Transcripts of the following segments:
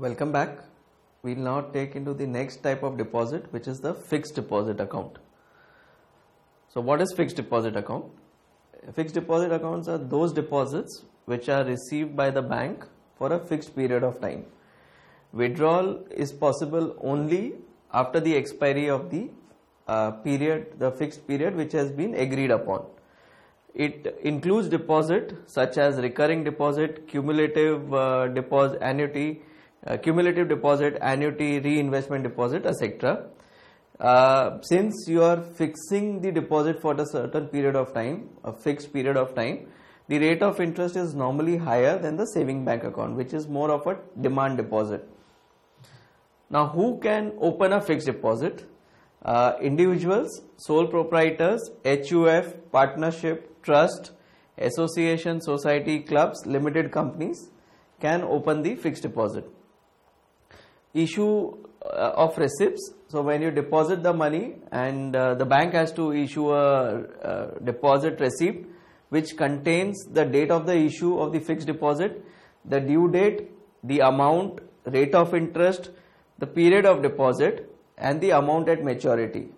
Welcome back. We'll now take into the next type of deposit, which is the fixed deposit account. So what is fixed deposit account? Fixed deposit accounts are those deposits which are received by the bank for a fixed period of time. Withdrawal is possible only after the expiry of the fixed period which has been agreed upon. It includes deposit such as recurring deposit, cumulative deposit, annuity, reinvestment deposit, etc. Since you are fixing the deposit for a certain period of time, a fixed period of time, the rate of interest is normally higher than the saving bank account, which is more of a demand deposit. Now, who can open a fixed deposit? Individuals, sole proprietors, HUF, partnership, trust, association, society, clubs, limited companies can open the fixed deposit. Issue of receipts. So when you deposit the money and the bank has to issue a deposit receipt which contains the date of the issue of the fixed deposit, the due date, the amount, rate of interest, the period of deposit and the amount at maturity.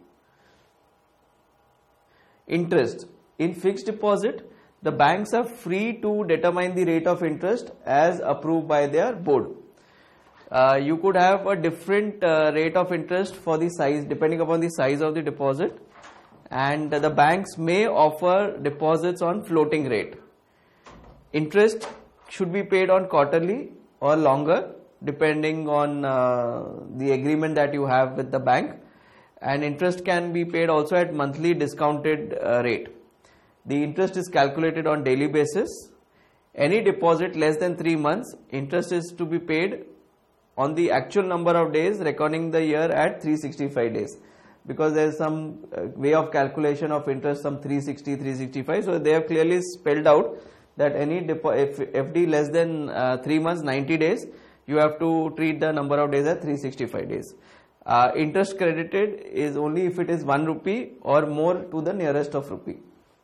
Interest. In fixed deposit, the banks are free to determine the rate of interest as approved by their board. You could have a different rate of interest for the size, depending upon the size of the deposit, and the banks may offer deposits on floating rate. Interest should be paid on quarterly or longer, depending on the agreement that you have with the bank, and interest can be paid also at monthly discounted rate. The interest is calculated on daily basis. Any deposit less than 3 months, interest is to be paid on the actual number of days reckoning the year at 365 days, because there is some way of calculation of interest, some 360, 365. So they have clearly spelled out that any FD less than 3 months, 90 days, you have to treat the number of days at 365 days. Interest credited is only if it is 1 rupee or more to the nearest of rupee.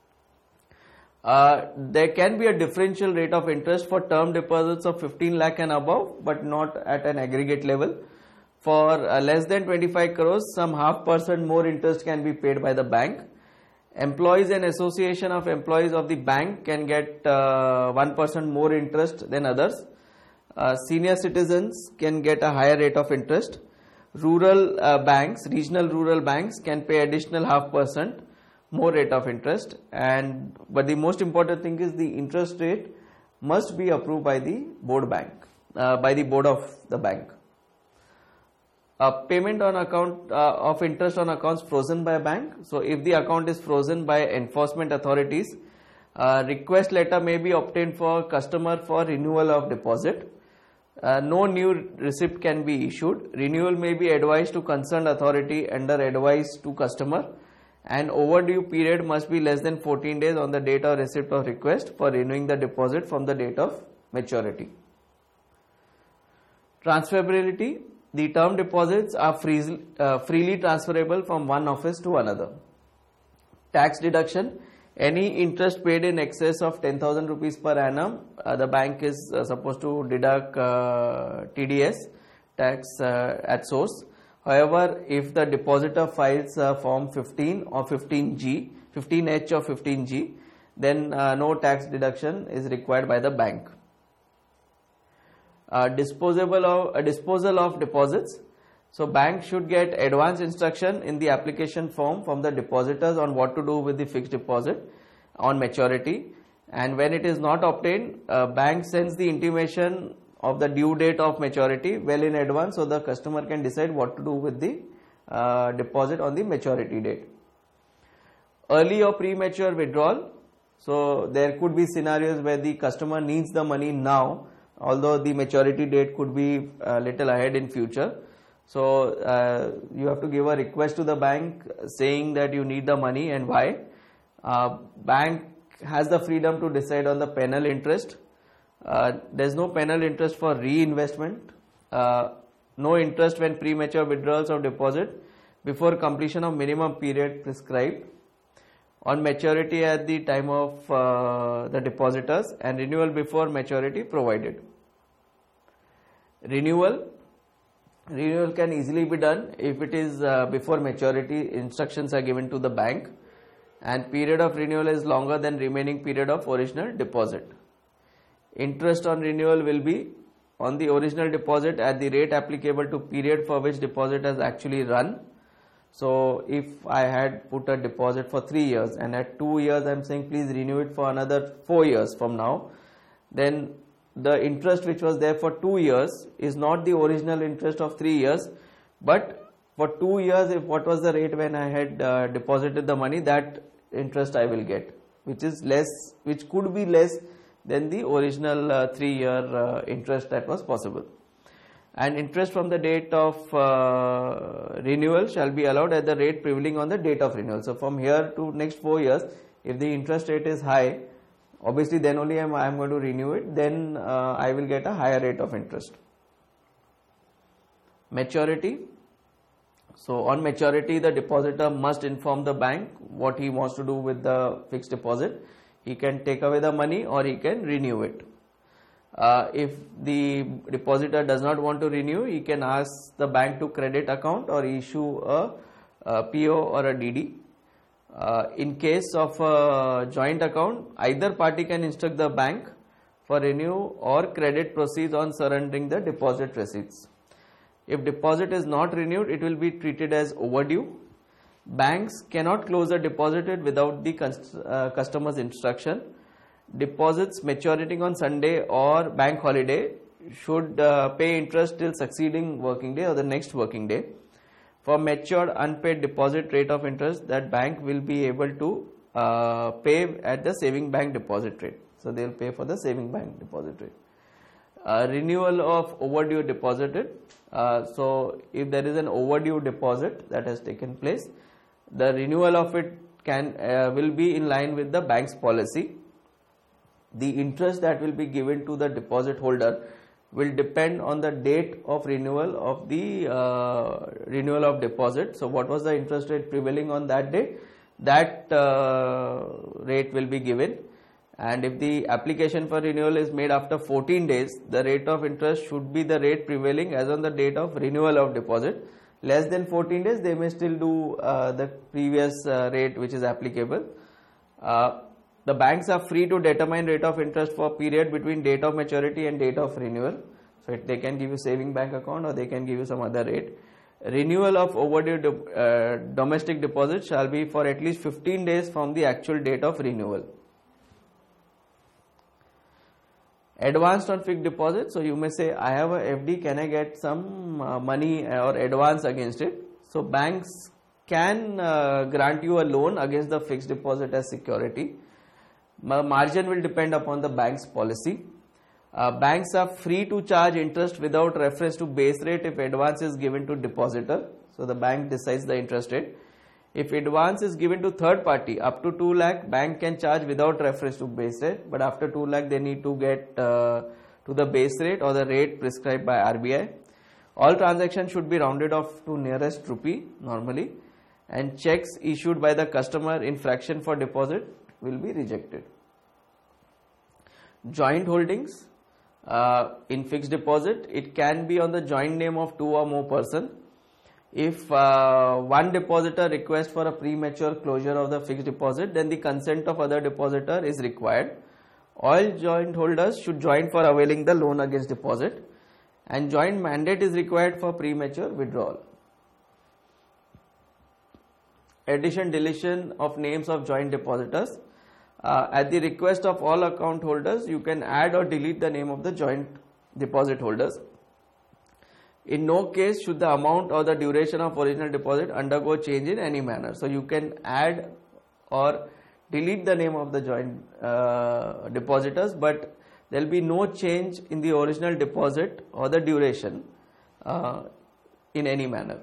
There can be a differential rate of interest for term deposits of 15 lakh and above, but not at an aggregate level. For less than 25 crores, some 0.5% more interest can be paid by the bank. Employees and association of employees of the bank can get 1% more interest than others. Senior citizens can get a higher rate of interest. Rural banks, regional rural banks can pay additional 0.5% more rate of interest, but the most important thing is the interest rate must be approved by the board of the bank. Payment on account of interest on accounts frozen by a bank. So if the account is frozen by enforcement authorities, request letter may be obtained for customer for renewal of deposit. No new receipt can be issued. Renewal may be advised to concerned authority under advice to customer, and overdue period must be less than 14 days on the date of receipt of request for renewing the deposit from the date of maturity. Transferability. The term deposits are freely transferable from one office to another. Tax deduction. Any interest paid in excess of 10,000 rupees per annum, the bank is supposed to deduct TDS, tax at source. However, if the depositor files form 15 or 15G, 15H or 15G, then no tax deduction is required by the bank. Disposal of deposits. So bank should get advance instruction in the application form from the depositors on what to do with the fixed deposit on maturity, and when it is not obtained, bank sends the intimation of the due date of maturity well in advance, so the customer can decide what to do with the deposit on the maturity date. Early or premature withdrawal. So there could be scenarios where the customer needs the money now, although the maturity date could be a little ahead in future. So you have to give a request to the bank saying that you need the money and why. Bank has the freedom to decide on the penal interest. There is no penal interest for reinvestment. No interest when premature withdrawals of deposit before completion of minimum period prescribed. On maturity at the time of the depositors, and renewal before maturity provided. Renewal. Renewal can easily be done if it is before maturity. Instructions are given to the bank, and period of renewal is longer than remaining period of original deposit. Interest on renewal will be on the original deposit at the rate applicable to period for which deposit has actually run. So if I had put a deposit for 3 years and at 2 years I am saying please renew it for another 4 years from now, then the interest which was there for 2 years is not the original interest of 3 years, but for 2 years, if what was the rate when I had deposited the money, that interest I will get, which is less, which could be less than the original 3-year interest that was possible. And interest from the date of renewal shall be allowed at the rate prevailing on the date of renewal. So from here to next 4 years, if the interest rate is high, obviously then only I am going to renew it, then I will get a higher rate of interest. Maturity. So on maturity, the depositor must inform the bank what he wants to do with the fixed deposit. He can take away the money or he can renew it. If the depositor does not want to renew, he can ask the bank to credit account or issue a PO or a DD. In case of a joint account, either party can instruct the bank for renew or credit proceeds on surrendering the deposit receipts. If deposit is not renewed, it will be treated as overdue. Banks cannot close a deposit without the customer's instruction. Deposits maturing on Sunday or bank holiday should pay interest till succeeding working day or the next working day. For matured unpaid deposit, rate of interest that bank will be able to pay at the saving bank deposit rate. So they will pay for the saving bank deposit rate. Renewal of overdue deposited. So if there is an overdue deposit that has taken place, the renewal of it will be in line with the bank's policy. The interest that will be given to the deposit holder will depend on the date of renewal of the renewal of deposit. So what was the interest rate prevailing on that day, that rate will be given. And if the application for renewal is made after 14 days, the rate of interest should be the rate prevailing as on the date of renewal of deposit. Less than 14 days, they may still do the previous rate which is applicable. The banks are free to determine rate of interest for period between date of maturity and date of renewal. So they can give you saving bank account or they can give you some other rate. Renewal of overdue domestic deposit shall be for at least 15 days from the actual date of renewal. Advanced on fixed deposit. So you may say, I have a FD, can I get some money or advance against it? So banks can grant you a loan against the fixed deposit as security. Margin will depend upon the bank's policy. Banks are free to charge interest without reference to base rate if advance is given to depositor. So the bank decides the interest rate. If advance is given to third party up to 2 lakh, bank can charge without reference to base rate, but after 2 lakh they need to get to the base rate or the rate prescribed by RBI. All transactions should be rounded off to nearest rupee normally, and checks issued by the customer in fraction for deposit will be rejected. Joint holdings in fixed deposit, it can be on the joint name of 2 or more person. If one depositor requests for a premature closure of the fixed deposit, then the consent of other depositor is required. All joint holders should join for availing the loan against deposit, and joint mandate is required for premature withdrawal. Addition, deletion of names of joint depositors. At the request of all account holders, you can add or delete the name of the joint deposit holders. In no case should the amount or the duration of original deposit undergo change in any manner. So you can add or delete the name of the joint depositors, but there will be no change in the original deposit or the duration in any manner.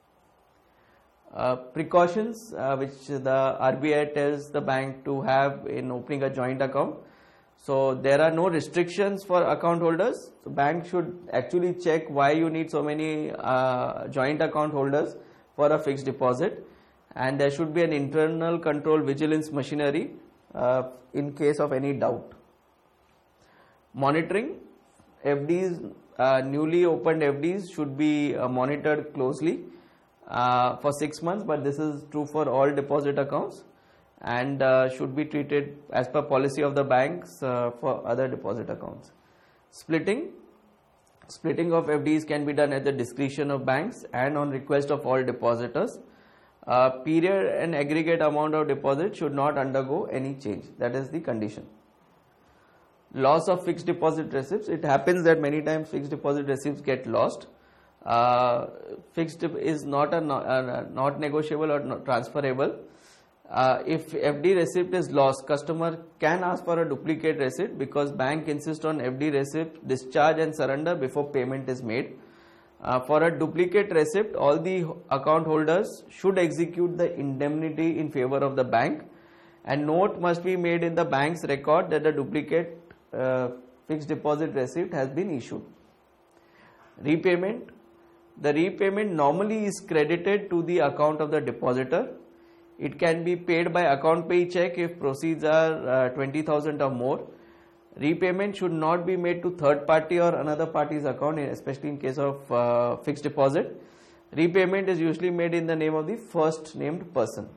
Precautions which the RBI tells the bank to have in opening a joint account. So there are no restrictions for account holders. So bank should actually check why you need so many joint account holders for a fixed deposit, and there should be an internal control vigilance machinery in case of any doubt. Monitoring. FDs newly opened FDs should be monitored closely for 6 months, but this is true for all deposit accounts, and should be treated as per policy of the banks for other deposit accounts. Splitting of FDs can be done at the discretion of banks and on request of all depositors. Period and aggregate amount of deposit should not undergo any change. That is the condition. Loss of fixed deposit receipts. It happens that many times fixed deposit receipts get lost. Fixed is not negotiable or not transferable. If FD receipt is lost, customer can ask for a duplicate receipt because bank insists on FD receipt discharge and surrender before payment is made. For a duplicate receipt, all the account holders should execute the indemnity in favor of the bank, and note must be made in the bank's record that the duplicate fixed deposit receipt has been issued. Repayment. The repayment normally is credited to the account of the depositor. It can be paid by account pay check if proceeds are 20,000 or more. Repayment should not be made to third party or another party's account, especially in case of fixed deposit. Repayment is usually made in the name of the first named person.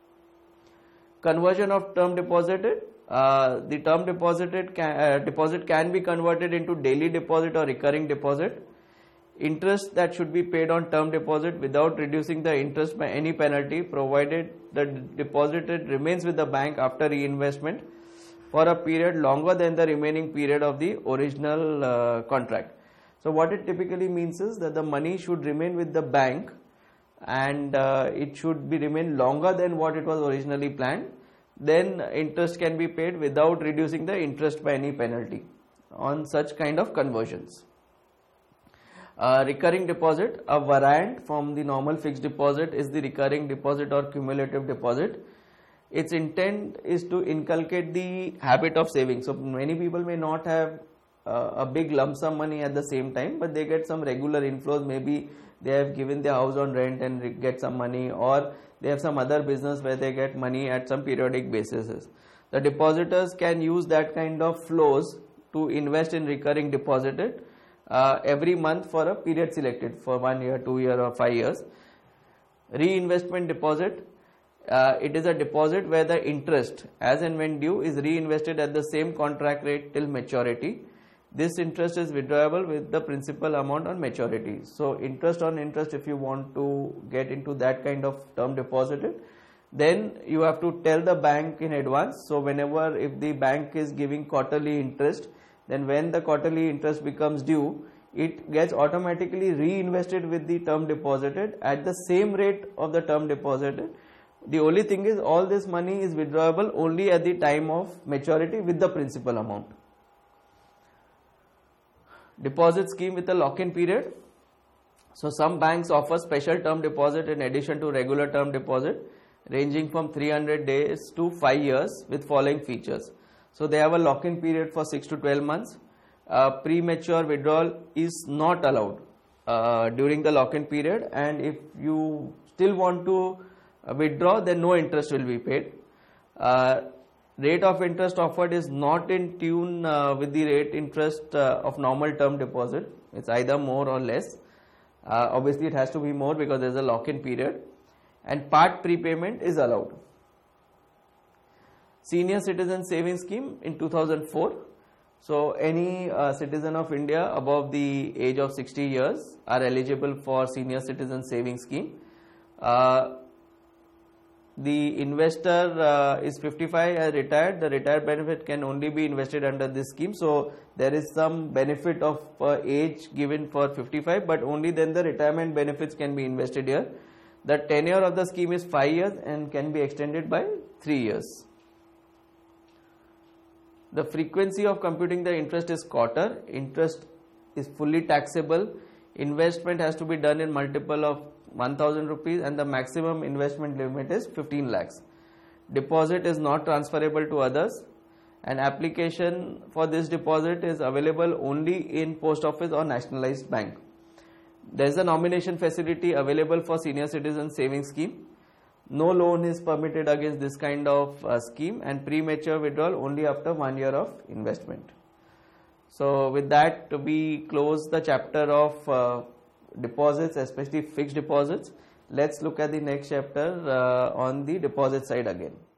Conversion of term deposited. The term deposit can be converted into daily deposit or recurring deposit. Interest that should be paid on term deposit without reducing the interest by any penalty, provided the deposited remains with the bank after reinvestment for a period longer than the remaining period of the original contract. So what it typically means is that the money should remain with the bank, and it should be remain longer than what it was originally planned. Then interest can be paid without reducing the interest by any penalty on such kind of conversions. Recurring deposit, a variant from the normal fixed deposit, is the recurring deposit or cumulative deposit. Its intent is to inculcate the habit of saving. So many people may not have a big lump sum money at the same time, but they get some regular inflows. Maybe they have given their house on rent and get some money, or they have some other business where they get money at some periodic basis. The depositors can use that kind of flows to invest in recurring deposit every month for a period selected for 1 year, 2 years or 5 years. Reinvestment deposit. It is a deposit where the interest as and when due is reinvested at the same contract rate till maturity. This interest is withdrawable with the principal amount on maturity. So interest on interest, if you want to get into that kind of term deposit, then you have to tell the bank in advance. So whenever, if the bank is giving quarterly interest, then when the quarterly interest becomes due, it gets automatically reinvested with the term deposited at the same rate of the term deposited. The only thing is, all this money is withdrawable only at the time of maturity with the principal amount. Deposit scheme with a lock-in period. So some banks offer special term deposit in addition to regular term deposit, ranging from 300 days to 5 years with following features. So they have a lock-in period for 6 to 12 months. Premature withdrawal is not allowed during the lock-in period, and if you still want to withdraw, then no interest will be paid. Rate of interest offered is not in tune with the rate interest of normal term deposit. It's either more or less. Obviously it has to be more because there's a lock-in period, and part prepayment is allowed. Senior Citizen Savings Scheme in 2004. So any citizen of India above the age of 60 years are eligible for Senior Citizen Savings Scheme. The investor is 55 and retired. The retired benefit can only be invested under this scheme. So there is some benefit of age given for 55, but only then the retirement benefits can be invested here. The tenure of the scheme is 5 years and can be extended by 3 years. The frequency of computing the interest is quarter. Interest is fully taxable. Investment has to be done in multiple of 1000 rupees, and the maximum investment limit is 15 lakhs. Deposit is not transferable to others. An application for this deposit is available only in post office or nationalized bank. There is a nomination facility available for Senior Citizen Savings Scheme. No loan is permitted against this kind of scheme, and premature withdrawal only after 1 year of investment. So with that, we close the chapter of deposits, especially fixed deposits. Let's look at the next chapter on the deposit side again.